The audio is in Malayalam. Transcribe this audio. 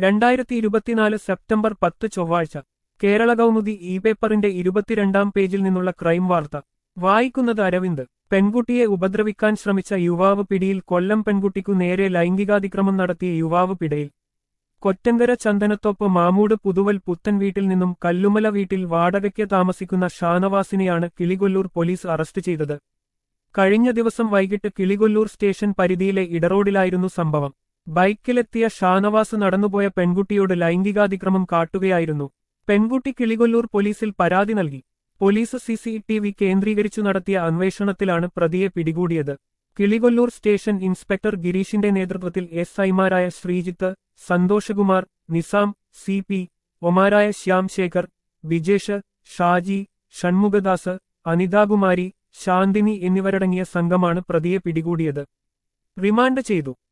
2024 സെപ്റ്റംബർ 10 ചൊവ്വാഴ്ച കേരള കൗമുദി ഇ പേപ്പറിന്റെ 22-ാം പേജിൽ നിന്നുള്ള ക്രൈം വാർത്ത വായിക്കുന്നത് അരവിന്ദ്. പെൺകുട്ടിയെ ഉപദ്രവിക്കാൻ ശ്രമിച്ച യുവാവ് പിടിയിൽ. കൊല്ലം പെൺകുട്ടിക്കു നേരെ ലൈംഗികാതിക്രമം നടത്തിയ യുവാവ് പിടിയിൽ. കൊറ്റങ്കര ചന്ദനത്തോപ്പ് മാമൂട് പുതുവൽ പുത്തൻ വീട്ടിൽ നിന്നും കല്ലുമല വീട്ടിൽ വാടകയ്ക്ക് താമസിക്കുന്ന ഷാനവാസിനെയാണ് കിളികൊല്ലൂർ പോലീസ് അറസ്റ്റ് ചെയ്തത്. കഴിഞ്ഞ ദിവസം വൈകിട്ട് കിളികൊല്ലൂർ സ്റ്റേഷൻ പരിധിയിലെ ഇടറോഡിലായിരുന്നു സംഭവം. ബൈക്കിലെത്തിയ ഷാനവാസ് നടന്നുപോയ പെൺകുട്ടിയോട് ലൈംഗികാതിക്രമം കാട്ടുകയായിരുന്നു. പെൺകുട്ടി കിളികൊല്ലൂർ പോലീസിൽ പരാതി നൽകി. പോലീസ് CCTV കേന്ദ്രീകരിച്ചു നടത്തിയ അന്വേഷണത്തിലാണ് പ്രതിയെ പിടികൂടിയത്. കിളികൊല്ലൂർ സ്റ്റേഷൻ ഇൻസ്പെക്ടർ ഗിരീഷിന്റെ നേതൃത്വത്തിൽ SI-മാരായ ശ്രീജിത്ത്, സന്തോഷകുമാർ, നിസാം, CP ഒമാരായ ശ്യാം ശേഖർ, വിജേഷ്, ഷാജി, ഷൺമുഖദാസ്, അനിതാകുമാരി, ശാന്തിനി എന്നിവരടങ്ങിയ സംഘമാണ് പ്രതിയെ പിടികൂടിയത്. റിമാൻഡ് ചെയ്തു.